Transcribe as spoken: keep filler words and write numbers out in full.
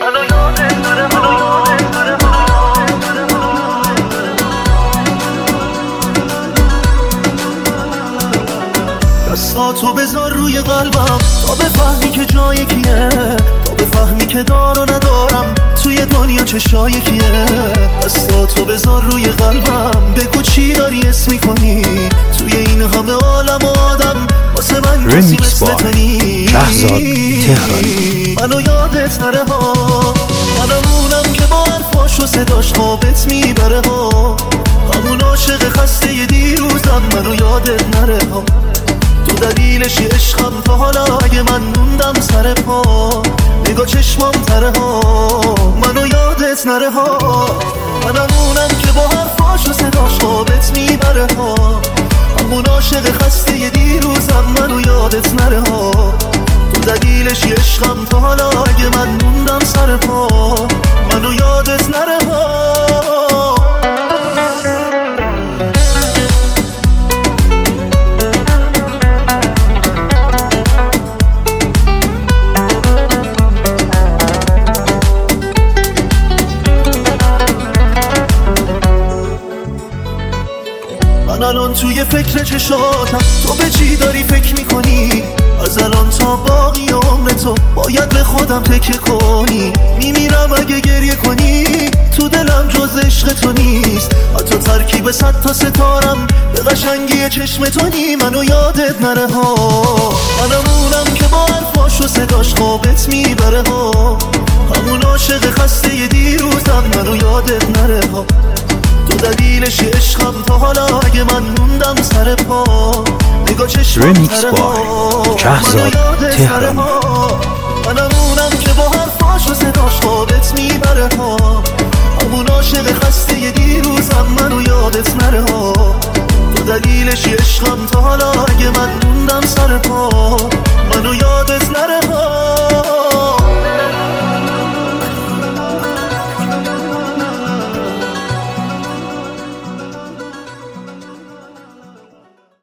منو یادت نره منو یادت نره دستاتو بذار روی قلبم تا بفهمی که جای کیه، تا بفهمی که دار و ندارم توی دنیا چه شای کیه. دستاتو بذار روی قلبم بگو چی داری اسم میکنی توی این همه عالم آدم واسه من کسی مثل تو نیست. منو یادت نره ها، منمونم که با حرفاش و صداش خوابت میبره ها، همون عاشق خسته ی دیروزم. منو یادت نره ها، تو دلیلشی عشقم تا حالا اگه من موندم سر پا نگاه چشمام تره ها. منو یادت نره ها، منمونم که با حرفاش و صداش خوابت میبره ها، همون عاشق خسته ی دیروزم. منو یادت نره ها، تو دلیلشی عشقم تا حالا اگه من موندم سر پا منو یادت نره ها. من الان توی فکر چشاتم، تو به چی داری فکر میکنی؟ از الان تا باقی عمر تو باید به خودم تکیه کنی. میمیرم اگه گریه کنی، تو دلم جز عشق تو نیست، حتی ترکیب صد تا ستارم به قشنگی چشم تو نی. منو یادت نره ها، منمونم که با حرفاش و صداش خوابت میبره ها، همون عاشق خسته ی دیروزم. منو یادت نره ها، تو دلیلشی عشقم تا حالا اگه من موندم سر پا نگاه چشمم تره ها. منو یادت نره ها، منمونم که با حرفاش و صداش خوابت میبره ها، همون عاشق خسته ی دیروزم. منو یادت نره ها، تو دلیلشی عشقم تا حالا اگه من موندم سر پا